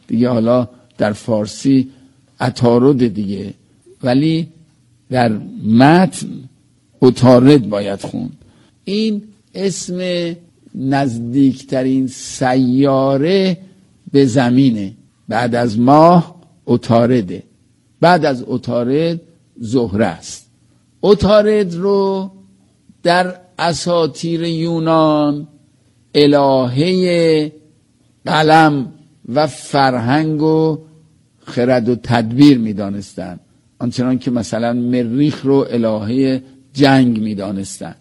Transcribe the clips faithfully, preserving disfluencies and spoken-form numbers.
دیگه حالا در فارسی عطارد دیگه، ولی در متن عطارد باید خوند. این اسم نزدیکترین سیاره به زمینه، بعد از ماه عطارده، بعد از عطارد زهره است. عطارد رو در اساطیر یونان الهه قلم و فرهنگ و خرد و تدبیر می دانستن، آنچنان که مثلا مریخ رو الهه جنگ می دانستن.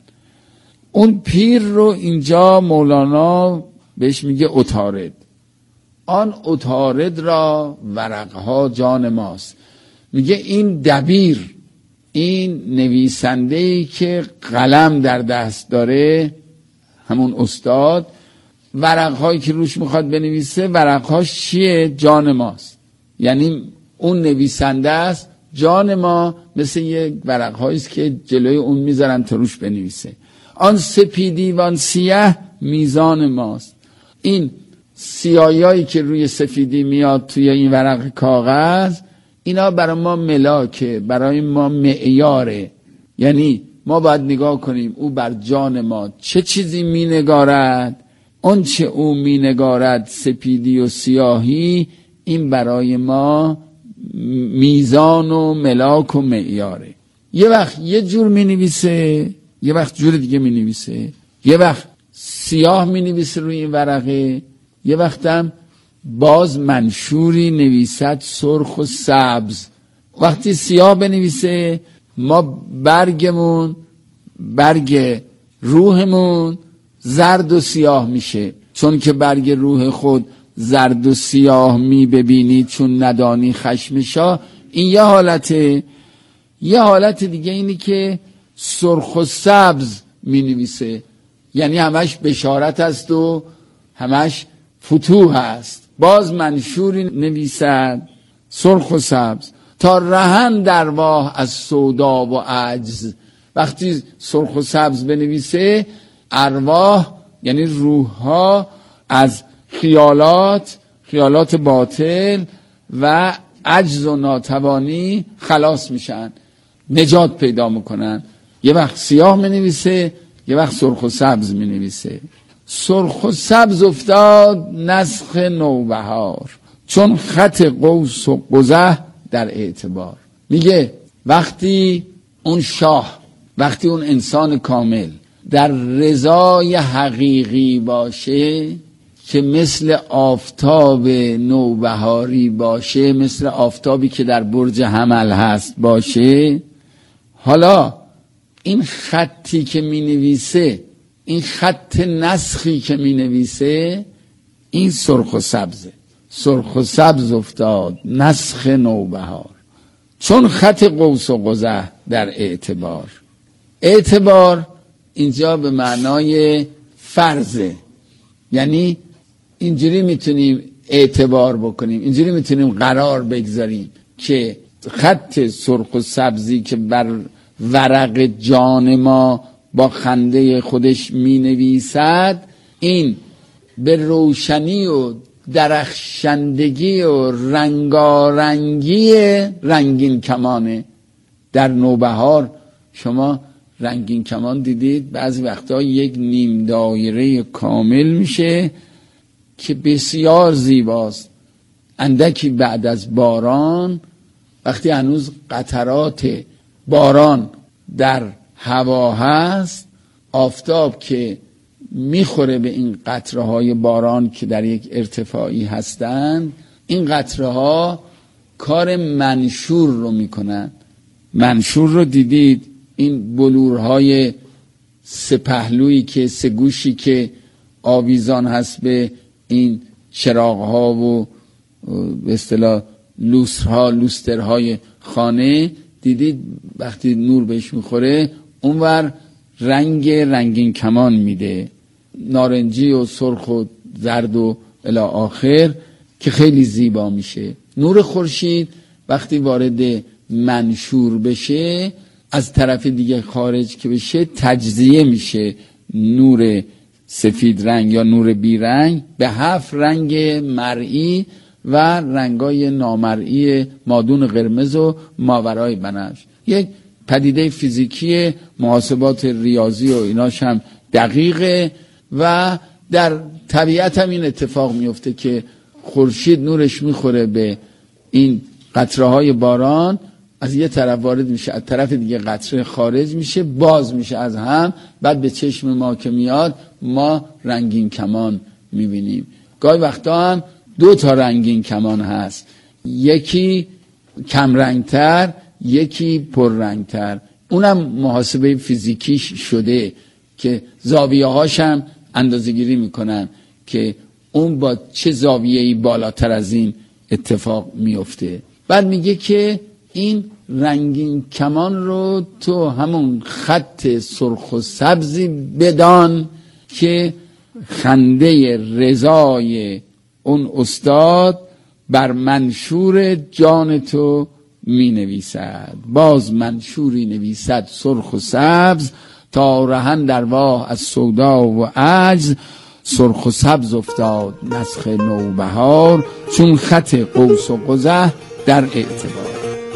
اون پیر رو اینجا مولانا بهش میگه عطارد. آن عطارد را ورقها جان ماست. میگه این دبیر، این نویسنده‌ای که قلم در دست داره، همون استاد، ورقهایی که روش میخواد بنویسه ورقهاش چیه؟ جان ماست. یعنی اون نویسنده است، جان ما مثل یک ورقهایی است که جلوی اون میذارن تا روش بنویسه. آن سپیدی و آن سیاه میزان ماست. این سیاهی که روی سفیدی میاد توی این ورق کاغذ، اینا برای ما ملاکه، برای ما معیاره. یعنی ما باید نگاه کنیم او بر جان ما چه چیزی می نگارد. اون چه او می نگارد سپیدی و سیاهی، این برای ما میزان و ملاک و معیاره. یه وقت یه جور می نویسه، یه وقت جور دیگه می نویسه، یه وقت سیاه می نویسه روی این ورقه، یه وقت هم باز منشوری نویسد سرخ و سبز. وقتی سیاه بنویسه ما برگمون، برگ روحمون زرد و سیاه میشه، چون که برگ روح خود زرد و سیاه می ببینی چون ندانی خشمشا. این یه حالته. یه حالت دیگه اینی که سرخ و سبز می نویسه، یعنی همش بشارت است و همش فتوح است. باز منشوری نویسد سرخ و سبز تا رهن درواح از سودا و عجز. وقتی سرخ و سبز بنویسه، ارواح یعنی روح ها از خیالات خیالات باطل و عجز و ناتوانی خلاص میشن، نجات پیدا میکنن. یه وقت سیاه منویسه، یه وقت سرخ و سبز منویسه. سرخ و سبز افتاد نسخ نوبهار، چون خط قوس و قزح در اعتبار. میگه وقتی اون شاه، وقتی اون انسان کامل در رضای حقیقی باشه، که مثل آفتاب نوبهاری باشه، مثل آفتابی که در برج حمل هست باشه، حالا این خطی که می نویسه، این خط نسخی که می نویسه، این سرخ و سبزه. سرخ و سبز افتاد نسخ نوبهار، چون خط قوس و قزح در اعتبار. اعتبار اینجا به معنای فرضه، یعنی اینجوری میتونیم اعتبار بکنیم، اینجوری میتونیم قرار بگذاریم که خط سرخ و سبزی که بر ورق جان ما با خنده خودش می نویسد، این به روشنی و درخشندگی و رنگارنگی رنگین کمانه. در نوبهار شما رنگین کمان دیدید؟ بعضی وقتا یک نیم دایره کامل میشه که بسیار زیباست. اندکی بعد از باران، وقتی هنوز قطرات باران در هوا هست، آفتاب که میخوره به این قطره های باران که در یک ارتفاعی هستند، این قطره ها کار منشور رو میکنن. منشور رو دیدید؟ این بلورهای سپهلویی که سگوشی که آویزان هست به این چراغ‌ها و به اصطلاح لوسترها لوسترهای خانه، دیدید وقتی نور بهش میخوره اونور رنگ رنگین کمان میده، نارنجی و سرخ و زرد و الی آخر، که خیلی زیبا میشه. نور خورشید وقتی وارد منشور بشه، از طرف دیگه خارج که بشه، تجزیه میشه نور سفید رنگ یا نور بی رنگ به هفت رنگ مرئی و رنگای نامرئی مادون قرمز و ماورای بنفش. یک پدیده فیزیکی، محاسبات ریاضی و ایناش هم دقیقه و در طبیعت هم این اتفاق میفته که خورشید نورش میخوره به این قطره های باران، از یه طرف وارد میشه، از طرف دیگه قطره خارج میشه، باز میشه از هم، بعد به چشم ما که میاد ما رنگین کمان میبینیم. گاهی وقتا هم دو تا رنگین کمان هست، یکی کم رنگتر، یکی پر رنگتر. اونم محاسبه فیزیکیش شده که زاویه هاش هم اندازه گیری میکنن که اون با چه زاویه‌ای بالاتر از این اتفاق میفته. بعد میگه که این رنگین کمان رو تو همون خط سرخ و سبزی بدان که خنده رضای اون استاد بر منشور جان تو می نویسد. باز منشوری نویسد سرخ و سبز، تا رهند ارواح از سودا و عجز. سرخ و سبز افتاد نسخ نوبهار، چون خط قوس و قزح در اعتبار.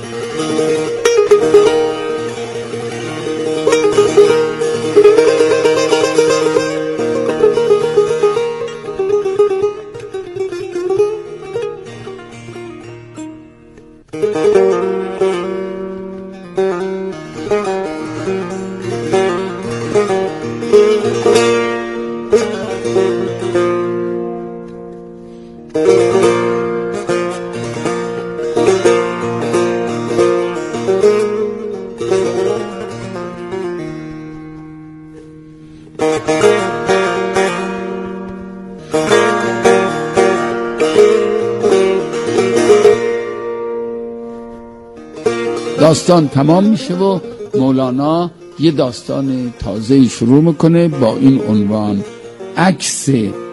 داستان تمام میشه و مولانا یه داستان تازه شروع میکنه با این عنوان: عکس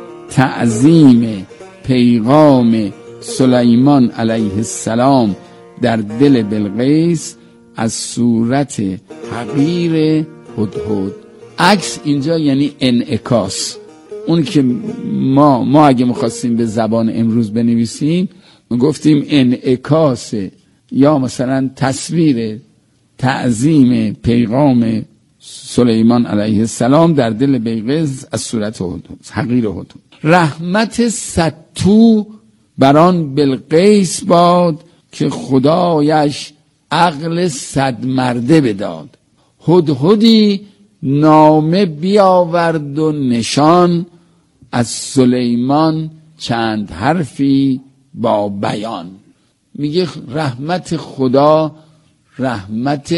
تعظیم پیغام سلیمان علیه السلام در دل بلقیس از صورت حقیر هدهد. عکس اینجا یعنی انعکاس. اون که ما ما اگه میخواستیم به زبان امروز بنویسیم گفتیم انعکاس یا مثلا تصویر تعظیم پیغام سلیمان علیه السلام در دل بلقیس از صورت هدهد، حقیر هدهد. رحمت صدتو بران بلقیس باد، که خدایش عقل صد مرده بداد. هدهدی نامه بیاورد و نشان، از سلیمان چند حرفی با بیان. میگه رحمت خدا رحمت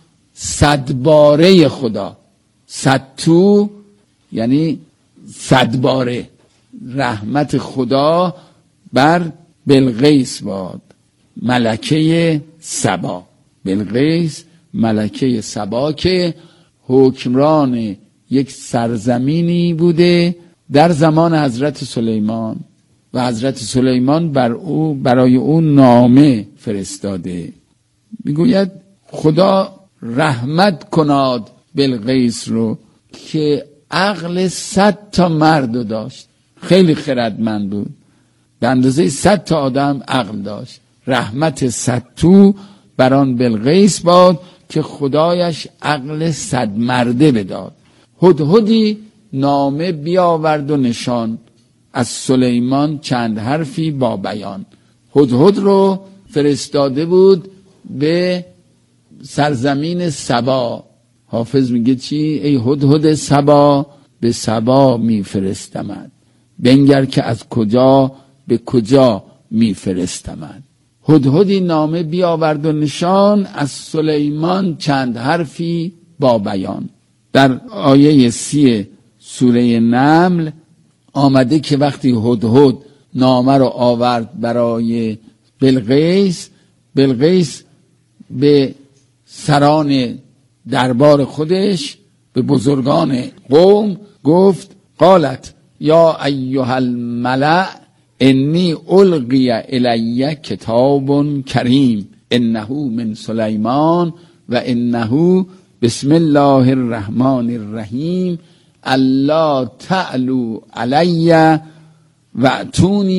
صدباره خدا، صدتو یعنی صدباره، رحمت خدا بر بلقیس باد، ملکه سبا. بلقیس ملکه سبا که حکمران یک سرزمینی بوده در زمان حضرت سلیمان و حضرت سلیمان بر او برای او نامه فرستاده. میگوید خدا رحمت کناد بلقیس رو که عقل صد تا مرد داشت، خیلی خردمند بود، به اندازه صد تا آدم عقل داشت. رحمت صدتو بران بلقیس باد، که خدایش عقل صد مرده بداد. هدهدی نامه بیاورد و نشان، از سلیمان چند حرفی با بیان. هدهد رو فرستاده بود به سرزمین سبا. حافظ میگه چی؟ ای هدهد سبا، به سبا میفرستمد، بنگر که از کجا به کجا میفرستمد. هدهدی نامه بیاورد و نشان، از سلیمان چند حرفی با بیان. در آیه سی سوره نمل آمده که وقتی هدهد نامه رو آورد برای بلقیس، بلقیس به سران دربار خودش، به بزرگان قوم گفت: قالت یا ایها الملأ انی القی الی کتاب کریم انه من سلیمان و انه بسم الله الرحمن الرحیم الا تعلوا علی و اتونی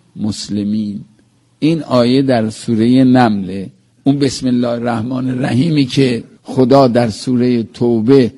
مسلمین. این آیه در سوره نمله. اون بسم الله الرحمن الرحیمی که خدا در سوره توبه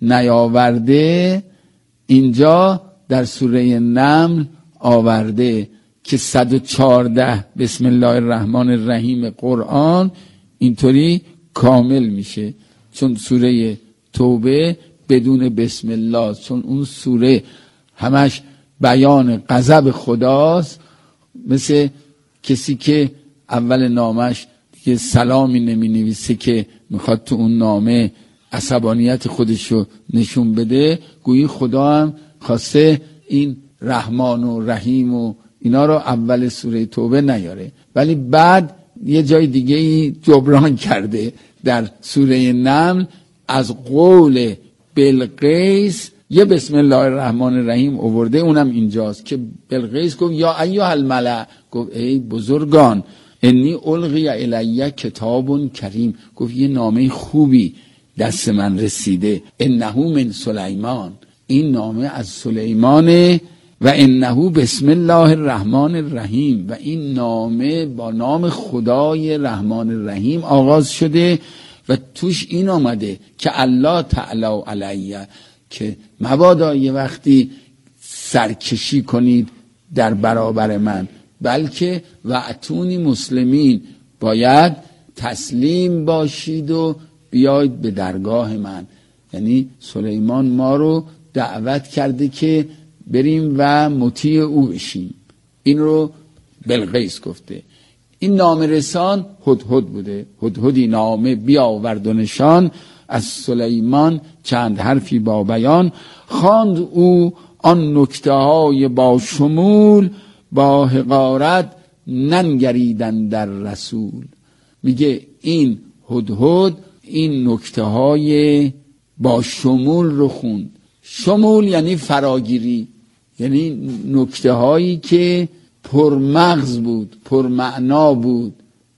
نیاورده اینجا در سوره نمل آورده که صد و چهارده بسم الله الرحمن الرحیم قرآن اینطوری کامل میشه، چون سوره توبه بدون بسم الله، چون اون سوره همش بیان غضب خداست، مثل کسی که اول نامش دیگه سلامی نمی نویسه که میخواد تو اون نامه عصبانیت خودشو نشون بده، گویی خدا هم خواسته این رحمان و رحیم و اینا رو اول سوره توبه نیاره، ولی بعد یه جای دیگه ای جبران کرده در سوره نمل از قول بلقیس یه بسم الله الرحمن الرحیم آورده، اونم اینجاست که بلقیس گفت یا ایها الملأ، گفت ای بزرگان انی القی الی کتاب کریم، گفت یه نامه خوبی دست من رسیده، انه من سلیمان، این نامه از سلیمانه، و انه بسم الله الرحمن الرحیم، و این نامه با نام خدای رحمان الرحیم آغاز شده و توش این آمده که الله تعالی علیه، که مبادا یه وقتی سرکشی کنید در برابر من، بلکه و اتونی مسلمین، باید تسلیم باشید و بیاید به درگاه من. یعنی سلیمان ما رو دعوت کرده که بریم و مطیع او بشیم. این رو بلقیس گفته. این نامه رسان هدهد بوده. هدهدی نامه بیاورد و نشان از سلیمان چند حرفی با بیان، خواند او آن نکته های با شمول، با حقارت ننگریدن در رسول. میگه این هدهد این نکته های با شمول رو خوند. شمول یعنی فراگیری، یعنی نکته هایی که پرمغز بود، پرمعنا بود،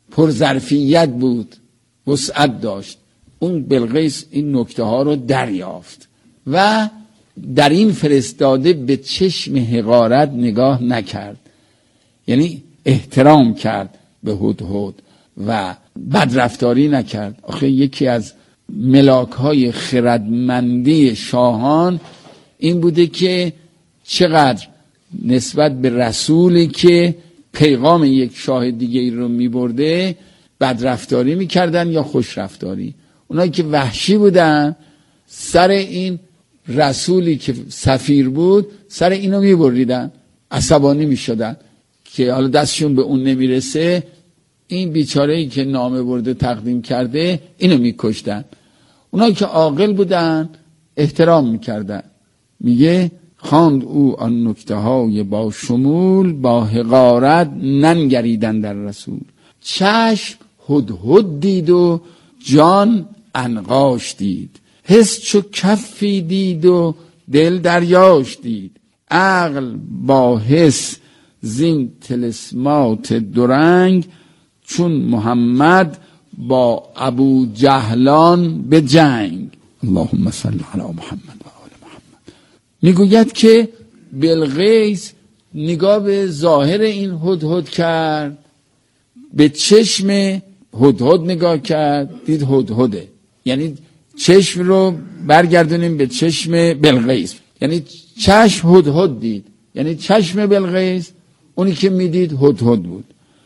پرظرفیت بود، وسعت داشت. اون بلقیس این نکته ها رو دریافت و در این فرستاده به چشم حقارت نگاه نکرد، یعنی احترام کرد به هدهد و بدرفتاری نکرد. آخه یکی از ملاک های خردمندی شاهان این بوده که چقدر نسبت به رسولی که پیغام یک شاه دیگه رو میبرده بدرفتاری میکردن یا خوشرفتاری. اونایی که وحشی بودن سر این رسولی که سفیر بود سر اینو میبریدن، عصبانی میشدن که حالا دستشون به اون نمیرسه، این بیچاره‌ای که نامه برده تقدیم کرده اینو میکشتن. اونایی که عاقل بودن احترام میکردن. میگه خواند او آن نکته های با شمول، با حقارت ننگریدن در رسول. چشم هدهد دید و جان عنقاش دید، حس چو کفی دید و دل دریاش دید، عقل با حس زین تلسمات درنگ، چون محمد با ابو جهلان به جنگ. اللهم صل علی محمد و آل محمد. میگوید که بلقیس نگاه به ظاهر این هدهد کرد، به چشم هدهد نگاه کرد، دید هدهده. یعنی چشم رو برگردونیم به چشم بلقیس، یعنی چشم هدهد دید، یعنی چشم بلقیس اونی که میدید هدهد بود.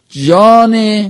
جان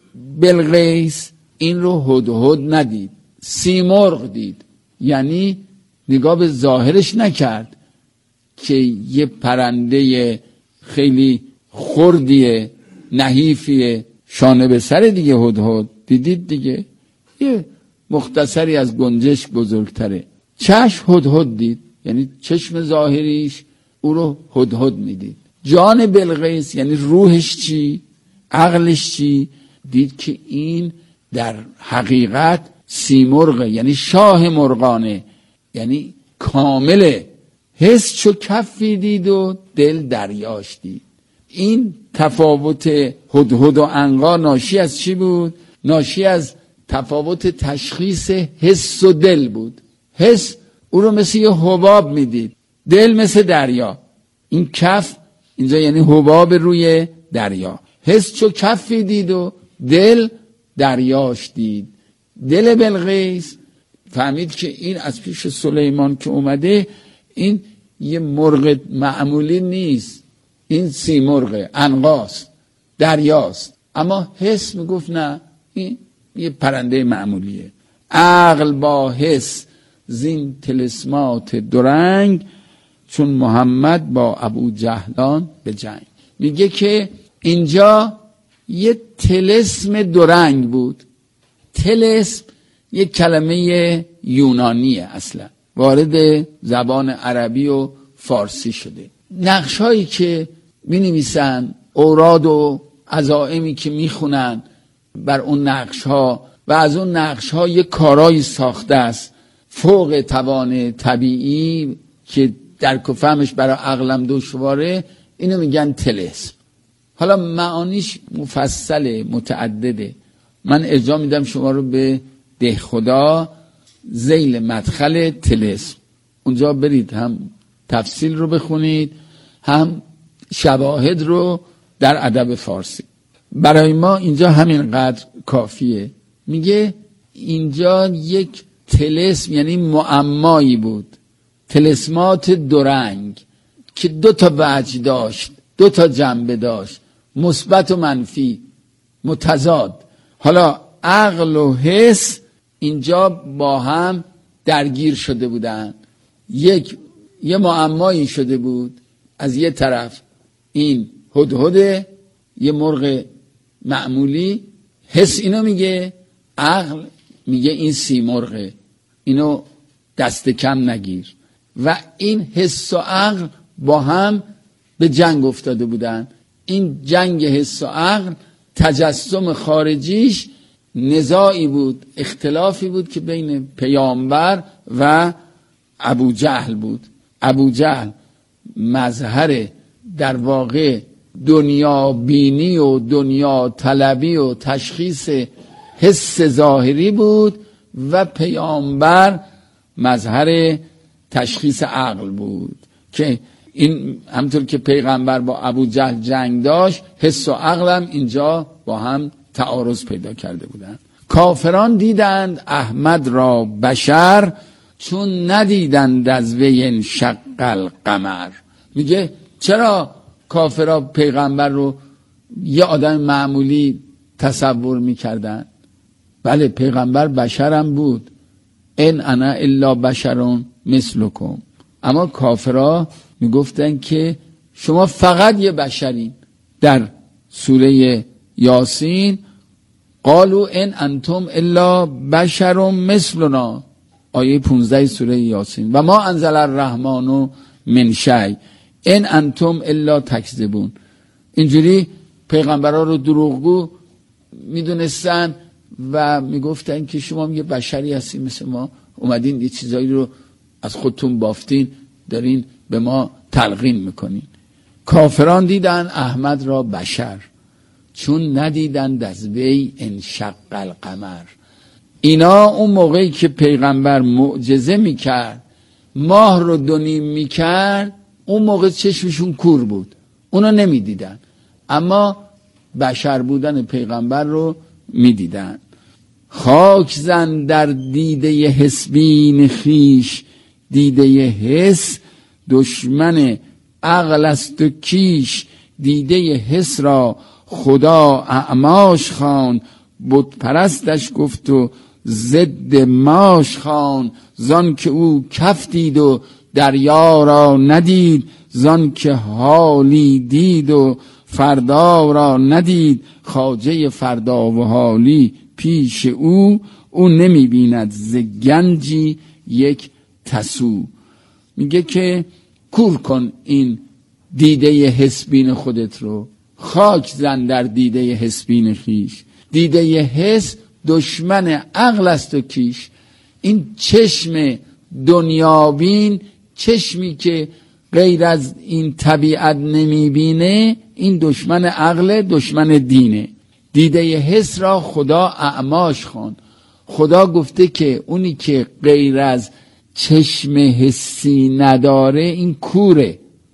بلقیس این رو هدهد ندید، سیمرغ دید. یعنی نگاه به ظاهرش نکرد که یه پرنده خیلی خردیه، نحیفیه، شانه به سر دیگه هدهد دیدید دیگه، یه مختصری از گنجشک بزرگتره. چشم هدهد دید، یعنی چشم ظاهریش او رو هدهد میدید. جان بلقیس یعنی روحش چی، عقلش چی، دید که این در حقیقت سیمرغه، یعنی شاه مرغانه، یعنی کامله. حس چو کفی دید و دل دریاش دید. این تفاوت هدهد و عنقا ناشی از چی بود؟ ناشی از تفاوت تشخیص حس و دل بود. حس او رو مثل یه حباب میدید، دل مثل دریا. این کف اینجا یعنی حباب روی دریا. حس چو کفی دید و دل دریاش دید. دل بلقیس فهمید که این از پیش سلیمان که اومده این یه مرغ معمولی نیست، این سیمرغ عنقاست، دریاست. اما حس میگفت نه، این یه پرنده معمولیه. عقل با حس زین طلسمات درنگ، چون محمد با ابو جهلان به جنگ. میگه که اینجا یه طلسم درنگ بود. طلسم یه کلمه یونانیه، اصلا وارد زبان عربی و فارسی شده. نقش هایی که می نویسن، اوراد و عزائمی که می خونن بر اون نقش ها و از اون نقش ها یه کارایی ساخته است فوق توان طبیعی که درک و فهمش برای عقلم دشواره، اینو میگن طلسم. حالا معانیش مفصله، متعدده. من ارجاع میدم شما رو به دهخدا ذیل مدخل طلسم، اونجا برید هم تفصیل رو بخونید هم شواهد رو در ادب فارسی. برای ما اینجا همینقدر کافیه. میگه اینجا یک طلسم یعنی معمایی بود، طلسمات دورنگ که دو تا وجه داشت، دو تا جنبه داشت، مثبت و منفی، متضاد. حالا عقل و حس اینجا با هم درگیر شده بودن، یک یه معمایی شده بود. از یه طرف این هدهده، یه مرغ معمولی، حس اینو میگه، عقل میگه این سیمرغه، اینو دست کم نگیر. و این حس و عقل با هم به جنگ افتاده بودن. این جنگ حس و عقل تجسم خارجیش نزاعی بود، اختلافی بود که بین پیامبر و ابو جهل بود. ابو جهل مظهر در واقع دنیا بینی و دنیا طلبی و تشخیص حس ظاهری بود و پیامبر مظهر تشخیص عقل بود. که این همطور که پیغمبر با ابو جهل جنگ داشت، حس و عقلم اینجا با هم تعارض پیدا کرده بودند. کافران دیدند احمد را بشر، چون ندیدند از وی انشق القمر. میگه چرا کافرها پیغمبر رو یه آدم معمولی تصور میکردن؟ بله پیغمبر بشرم بود، ان انا الا بشرون مثلکم. اما کافرها میگفتن که شما فقط یه بشرین. در سوره یاسین قالوا ان انتم الا بشر مثلنا، آیه پانزده سوره یاسین، و ما انزل الرحمن من شیء ان انتم الا تکذبون. اینجوری پیغمبرها رو دروغگو میدونستن و میگفتن که شما یه بشری هستین مثل ما، اومدین یه چیزایی رو از خودتون بافتین دارین به ما تلقین میکنین. کافران دیدن احمد را بشر، چون ندیدند از وی انشق القمر. اینا اون موقعی که پیغمبر معجزه میکرد، ماه رو دونیم میکرد، اون موقع چشمشون کور بود، اونو نمیدیدن، اما بشر بودن پیغمبر رو میدیدن. خاک زن در دیده حسبین خیش، دیده حس دشمن عقل است و کیش. دیده حس را خدا اعماش خواند، بت پرستش گفت و ضد ماش خواند. زان که او کف دید و دریا را ندید، زان که حالی دید و فردا را ندید. خواجه فردا و حالی پیش او، او نمی بیند ز گنجی یک تسو. میگه که کور کن این دیده حسبین خودت رو، خاک زن در دیده حسبین خیش. دیده حس دشمن عقل است و کیش. این چشم دنیابین، چشمی که غیر از این طبیعت نمیبینه، این دشمن عقل، دشمن دینه. دیده حس را خدا اعماش خواند. خدا گفته که اونی که غیر از چشم حسی نداره این کوره.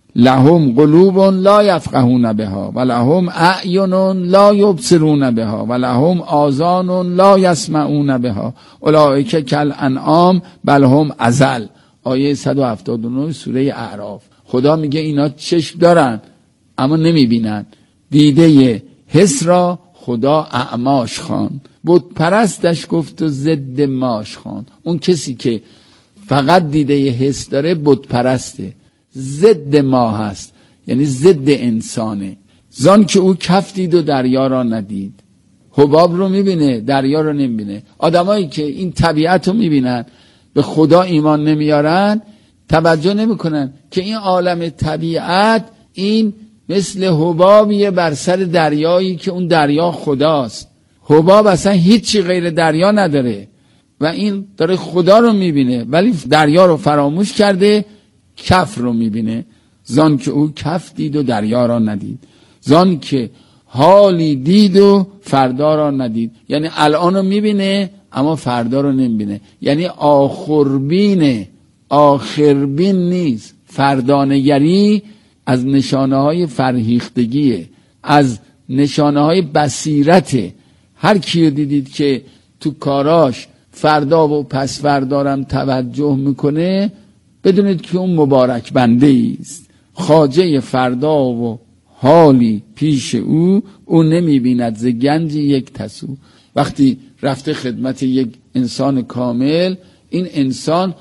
لهم قلوب لا یفقهون بها و لهم اعین لا یبصرون بها و لهم آذان لا یسمعون بها اولئک کالانعام بل هم اضل. آیه صد و هفتاد و نه سوره اعراف. خدا میگه اینا چشم دارن اما نمیبینن. دیده حس را خدا اعماش خواند. بت پرستش گفت و ضد ماش خواند. اون کسی که فقط دیده حس داره بت پرسته، ضد ما هست، یعنی ضد انسانه. زان که او کف دید و دریا را ندید. حباب رو میبینه، دریا رو نمیبینه. آدمایی که این طبیعت رو میبینن به خدا ایمان نمیارن، توجه نمیکنن که این عالم طبیعت این مثل حبابیه بر سر دریایی که اون دریا خداست. حباب اصلا هیچی غیر دریا نداره و این داره خدا رو میبینه ولی دریا رو فراموش کرده، کف رو میبینه. زان که او کف دید و دریا را ندید، زان که حالی دید و فردا را ندید. یعنی الان رو میبینه اما فردا رو نمیبینه. یعنی آخربینه، آخربین نیست. فردانگری از نشانه های فرهیختگیه، از نشانه های بصیرته. هر کیو دیدید که تو کاراش فردا و پس فردارم توجه میکنه، بدونید که اون مبارک بنده است. خواجه فردا و حالی پیش او، او نمیبیند ز گنج یک تسو. وقتی رفته خدمت یک انسان کامل، این انسان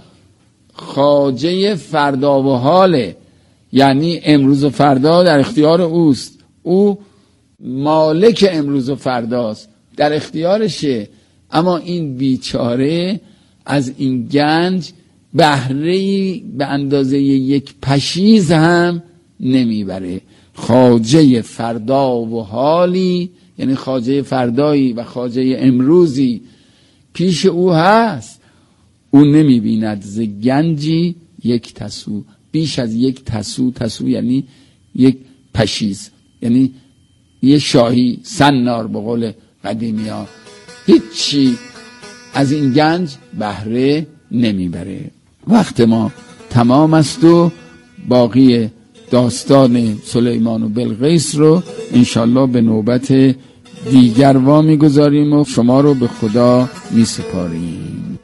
خواجه فردا و حاله، یعنی امروز و فردا در اختیار اوست. او مالک امروز و فرداست، در اختیارشه. اما این بیچاره از این گنج بهره‌ای به اندازه یک پشیز هم نمیبره. خواجه فردا و حالی، یعنی خواجه فردایی و خواجه امروزی پیش او هست. او نمیبیند ز گنجی یک تسو، بیش از یک تسو. تسو یعنی یک پشیز، یعنی یه شاهی سنار به قول قدیمی ها. هیچی از این گنج بهره نمیبره. وقت ما تمام است و باقی داستان سلیمان و بلقیس رو انشالله به نوبت دیگر وا میگذاریم و شما رو به خدا میسپاریم.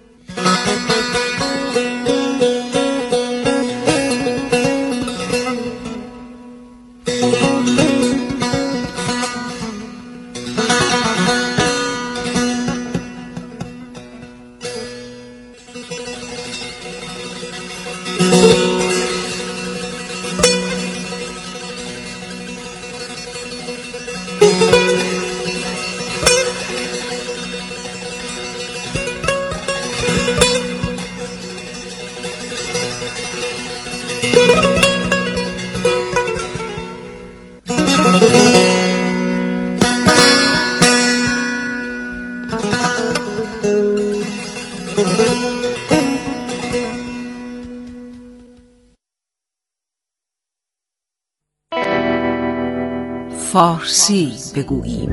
فارسی بگوییم.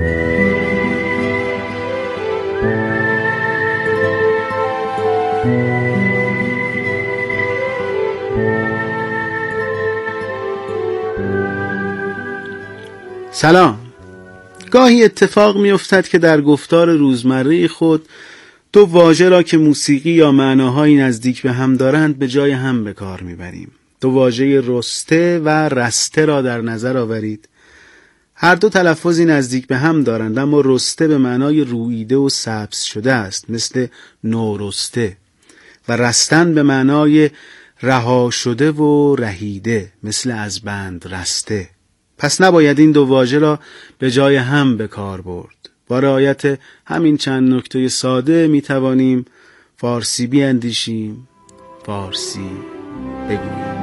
سلام. گاهی اتفاق می افتد که در گفتار روزمره خود دو واژه را که موسیقی یا معناهایی نزدیک به هم دارند به جای هم به کار می بریم. دو واژه رسته و رسته را در نظر آورید. هر دو تلفظی نزدیک به هم دارند، اما رسته به معنای روییده و سبز شده است، مثل نورسته، و رستن به معنای رها شده و رهیده، مثل از بند رسته. پس نباید این دو واژه را به جای هم به کار برد. با رعایت همین چند نکته ساده می توانیم فارسی بیاندیشیم، فارسی بگوییم.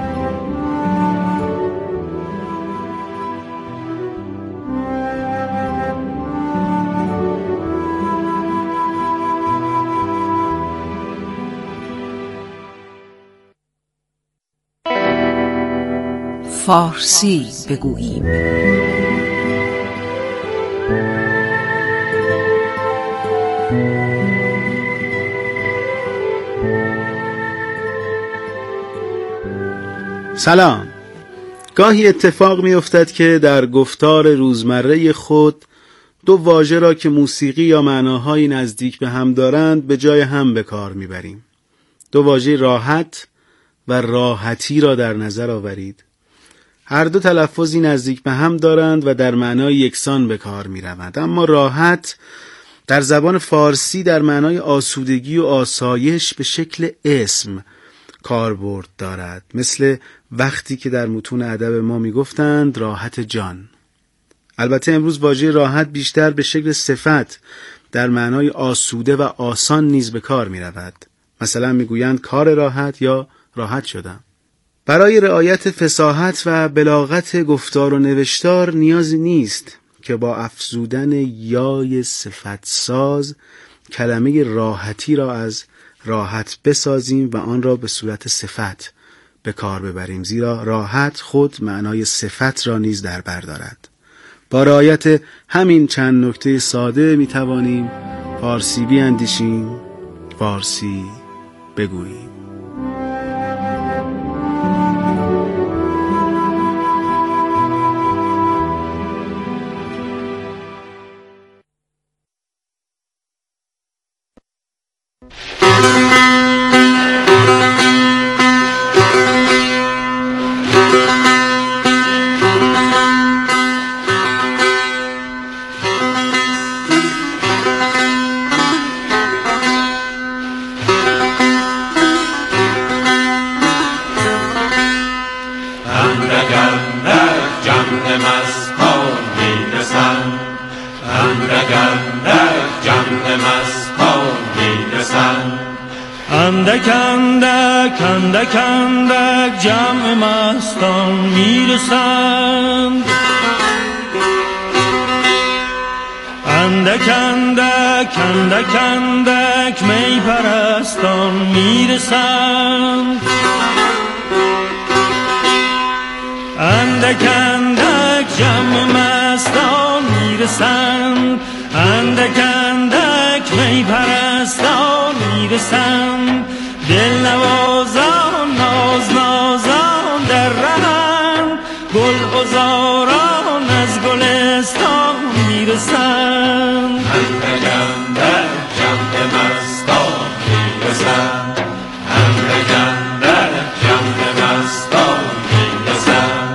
فارسی بگوییم. سلام. گاهی اتفاق می افتد که در گفتار روزمره خود دو واژه را که موسیقی یا معناهایی نزدیک به هم دارند به جای هم به کار می بریم. دو واژه راحت و راحتی را در نظر آورید. هر دو تلفظی نزدیک به هم دارند و در معنای یکسان به کار می روند. اما راحت در زبان فارسی در معنای آسودگی و آسایش به شکل اسم کاربرد دارد، مثل وقتی که در متون ادب ما می گفتند راحت جان. البته امروز واژه راحت بیشتر به شکل صفت در معنای آسوده و آسان نیز به کار می رود. مثلا می گویند کار راحت یا راحت شدم. برای رعایت فصاحت و بلاغت گفتار و نوشتار نیازی نیست که با افزودن یای صفت ساز کلمه راحتی را از راحت بسازیم و آن را به صورت صفت به کار ببریم، زیرا راحت خود معنای صفت را نیز در بر دارد. با رعایت همین چند نکته ساده می توانیم فارسی بیاندیشیم، فارسی بگوییم. اندک اندک اندک اندک جمع مستان میرسند، اندک اندک اندک اندک می پرستان میرسند، اندک اندک جمع مستان میرسند، اندک اندک می پرستان میرسند، دل نوازان ناز نازان در رهند، گل عذاران از گلستان میرسند، اندک اندک جمع مستان میرسند، اندک اندک جمع مستان میرسند.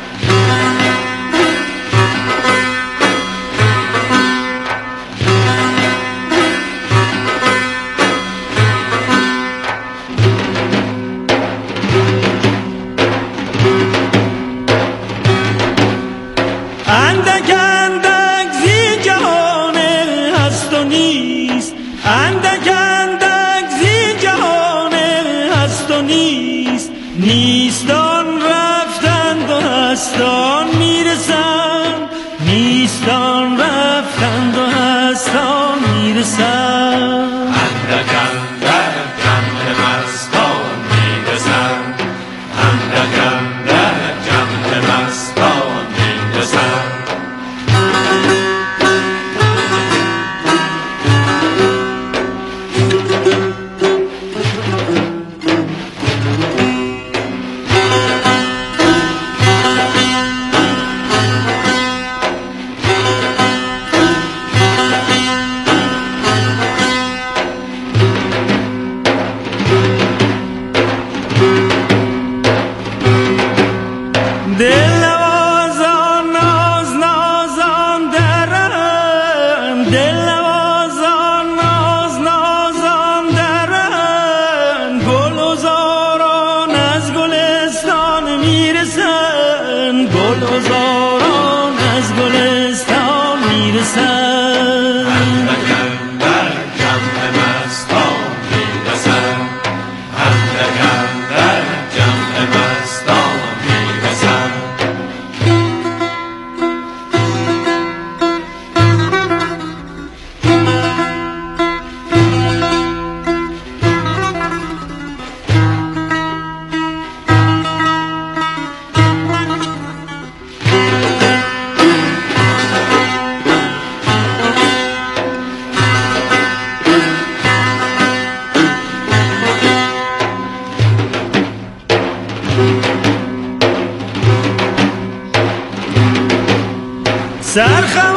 اندک اندک زی جهان هست و نیست، اندک اندک زی جهان هست و نیست، نیستان رفتند و هستان میرسند، نیستان رفتند و هستان میرسند، اندک اندک جمع مستان میرسند، اندک اندک جمع مستان میرسند. دل نوازان ناز نازان درند، دل نوازان ناز نازان درند، گل عذاران از گلستان میرسند، گل عذاران از گلستان میرسند، اندک اندک جمع مستان میرسند، اندک اندک جمع مستان میرسند. سرخم